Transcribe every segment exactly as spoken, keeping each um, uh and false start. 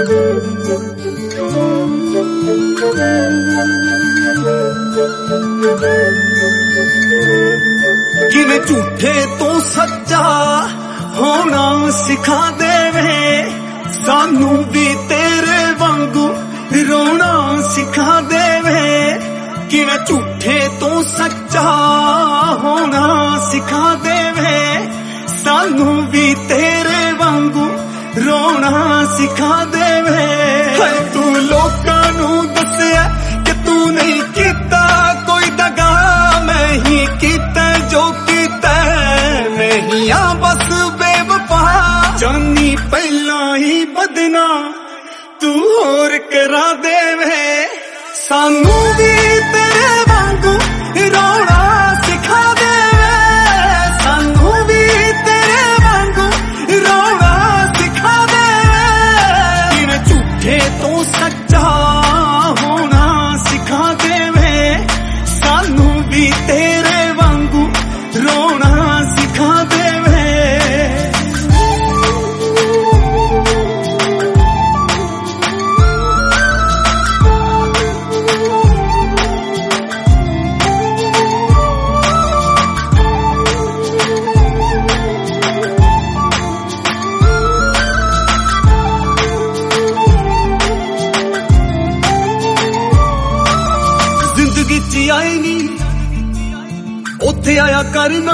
किवें झूठे तो सच्चा होना सिखा देवे, सानू भी तेरे वांगू रोना सिखा देवे। किवें झूठे तो सच्चा होना सिखा देवे, सानू भी तेरे वांगू रोना सिखा देवे। तू लोकां नू दस्या कि तू नहीं कीता कोई दगा, मैं ही कीता जो कीता, नहीं आ बस बेवफा। जानी पहला ही बदना तू होर करा देवे, सानू भी तेरे वांगू रोना सिखा देवे, सानू भी तेरे वांगू रोना सिखा देवे। किवें झूठे तो सच्चा होना सिखा देवे, सानू भी तेरे वांगू रोना सिखा देवे। जिंदगी च आए नी उथे आया करना,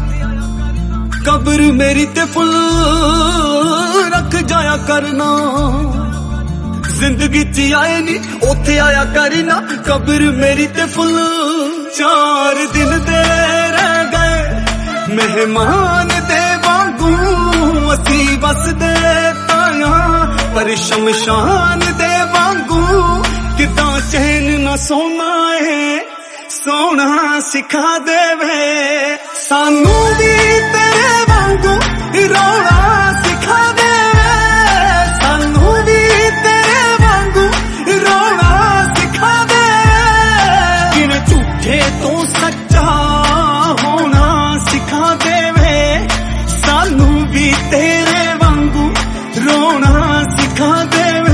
कब्र मेरी ते फुल रख जाया करना। जिंदगी च आए नी उथे आया करना, कब्र मेरी ते फुल। चार दिन दे रह गए मेहमान दे वांगू, असी बस दे ताया पर शमशान दे वांगू। किदां चैन न सोना है सोना सिखा देवे, सानू भी तेरे वांगू रोना सिखा देवे, सानू भी तेरे वांगू रोना सिखा देवे। किवें झूठे तो सच्चा होना सिखा देवे, सानू भी तेरे वांगू रोना सिखा देवे।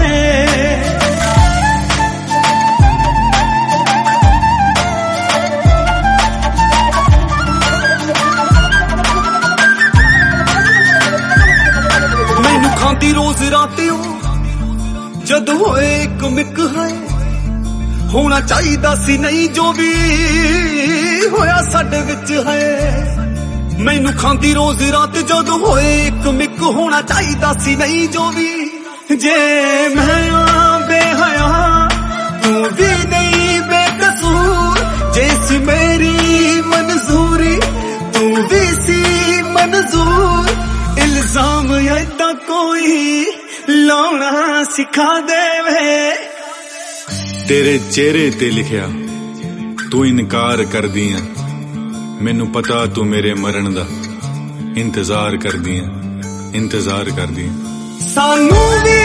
खांदी रोज रातियों जद होए एक मिक है, होना चाहिदा सी नहीं जो भी होया साडे विच है। मैनू खांदी रोज रात जद होए एक मिक, होना चाहिदा सी नहीं जो भी। जे मैं बेहया तू भी नहीं बेकसूर, जैसी मेरी मंजूरी तू भी सी मंजूर। इल्जाम ऐदा कोई लाना सिखा देवे, तेरे चेहरे ते लिखिया तू इनकार कर दिया, मैनू पता तू मेरे मरण दा इंतजार कर दिया, इंतजार कर दिया। सानू भी